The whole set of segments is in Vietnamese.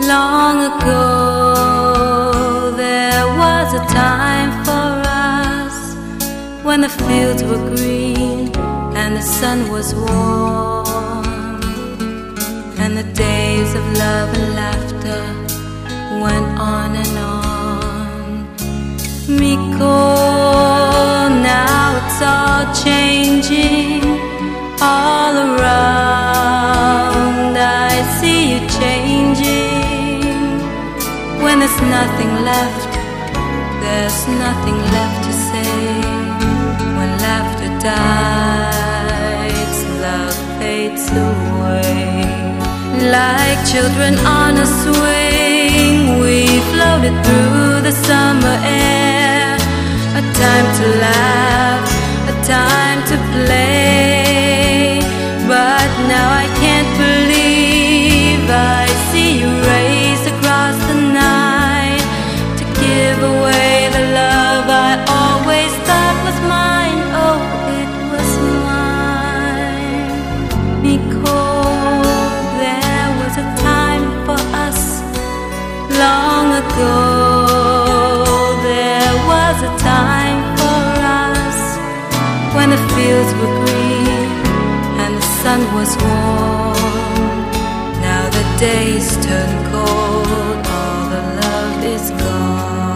Long ago, there was a time for us when the fields were green and the sun was warm, and the days of love and laughter went on and on. Miko, now it's all changing all around. I see you changing. When there's nothing left, there's nothing left to say. When laughter dies, love fades away. Like children on a swing, we floated through the summer air. A time to laugh, a time to play. But now I can't believe I see you race across the night to give away the love I always thought was mine. Oh, it was mine. Because there was a time for us long ago. There was a time for us when the fields were green and the sun was warm. Now the days turn cold, all the love is gone.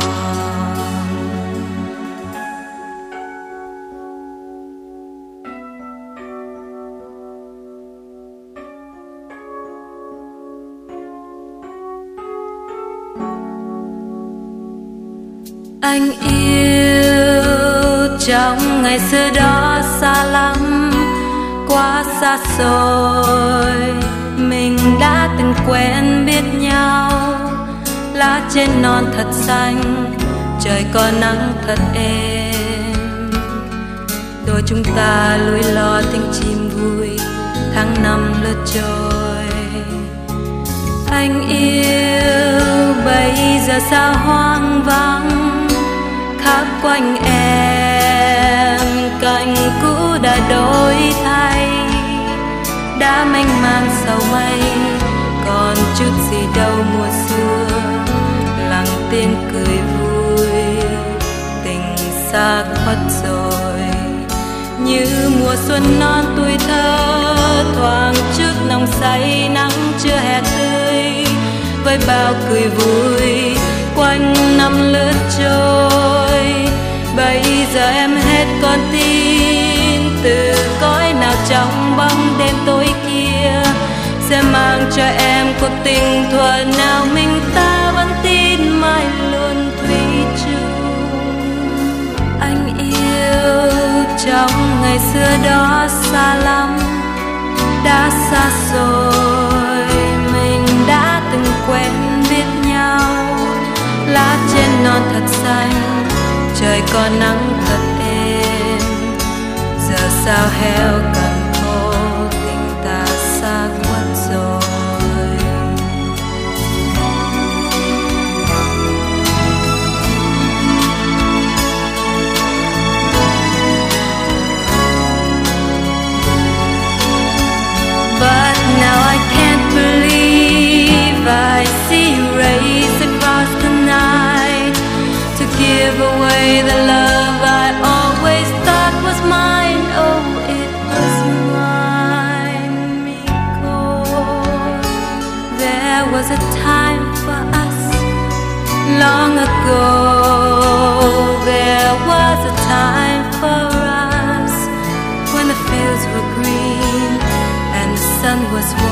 Anh yêu trong ngày xưa đó xa lắm, quá xa xôi. Mình đã từng quen biết nhau, lá trên non thật xanh, trời có nắng thật êm. Đôi chúng ta lủi lo tiếng chim vui, tháng năm lướt trôi. Anh yêu bây giờ sao hoang vắng, khắp quanh em cảnh cũ đã đổi thay, đã mênh mang sầu mây, còn chút gì đâu mùa xưa. Lặng tiếng cười vui, tình xa khuất rồi. Như mùa xuân non tuổi thơ, thoáng trước nồng say nắng chưa hè tươi. Với bao cười vui, quanh năm lướt trôi. Bây giờ em hết con tin, từ cõi nào trong bóng đêm tối kia sẽ mang cho em cuộc tình thuở nào mình ta vẫn tin mãi luôn thủy chung. Anh yêu trong ngày xưa đó xa lắm, đã xa rồi. Mình đã từng quen biết nhau, lá trên non thật xanh, trời có nắng thật êm. Giờ sao heo cằn khô, tình ta xa khuất rồi. But now I can't believe I see you race across the night to give away the love I always thought was mine. Oh, it was mine. Because there was a time for us long ago. There was a time for us when the fields were green and the sun was warm.